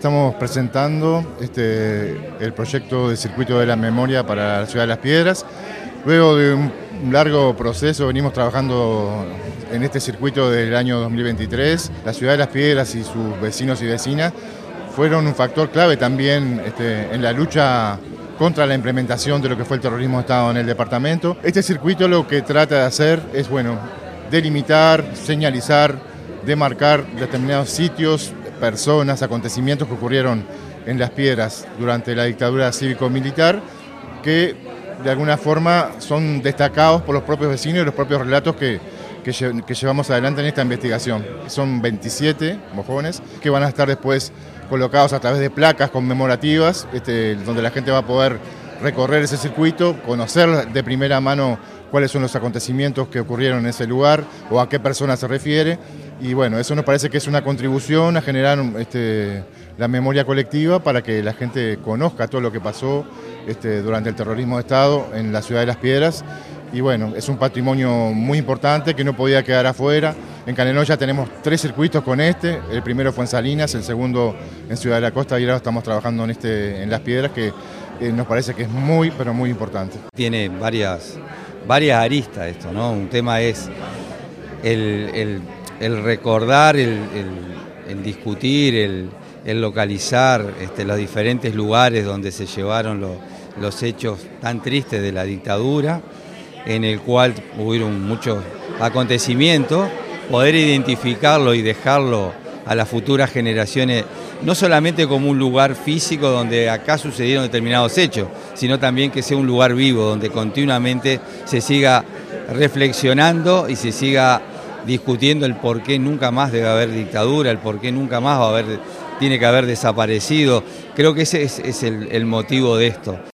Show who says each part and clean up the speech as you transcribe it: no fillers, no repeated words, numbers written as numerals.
Speaker 1: Estamos presentando el proyecto de Circuito de la Memoria para la Ciudad de Las Piedras. Luego de un largo proceso venimos trabajando en este circuito del año 2023. La Ciudad de Las Piedras y sus vecinos y vecinas fueron un factor clave también en la lucha contra la implementación de lo que fue el terrorismo de Estado en el departamento. Este circuito lo que trata de hacer es, delimitar, señalizar, demarcar determinados sitios, personas, acontecimientos que ocurrieron en Las Piedras durante la dictadura cívico-militar, que de alguna forma son destacados por los propios vecinos y los propios relatos que llevamos adelante en esta investigación. Son 27 mojones que van a estar después colocados a través de placas conmemorativas, donde la gente va a poder recorrer ese circuito, conocer de primera mano cuáles son los acontecimientos que ocurrieron en ese lugar o a qué persona se refiere. Y bueno, eso nos parece que es una contribución a generar la memoria colectiva para que la gente conozca todo lo que pasó durante el terrorismo de Estado en la ciudad de Las Piedras. Y bueno, es un patrimonio muy importante que no podía quedar afuera. En Canelón ya tenemos 3 circuitos con el primero fue en Salinas, el segundo en Ciudad de la Costa y ahora estamos trabajando en Las Piedras, que nos parece que es muy, pero muy importante.
Speaker 2: Tiene varias aristas esto, ¿no? Un tema es el recordar, el discutir, el localizar los diferentes lugares donde se llevaron los hechos tan tristes de la dictadura, en el cual hubieron muchos acontecimientos, poder identificarlo y dejarlo a las futuras generaciones, no solamente como un lugar físico donde acá sucedieron determinados hechos, sino también que sea un lugar vivo, donde continuamente se siga reflexionando y se siga discutiendo el por qué nunca más debe haber dictadura, el por qué nunca más tiene que haber desaparecido. Creo que ese es el motivo de esto.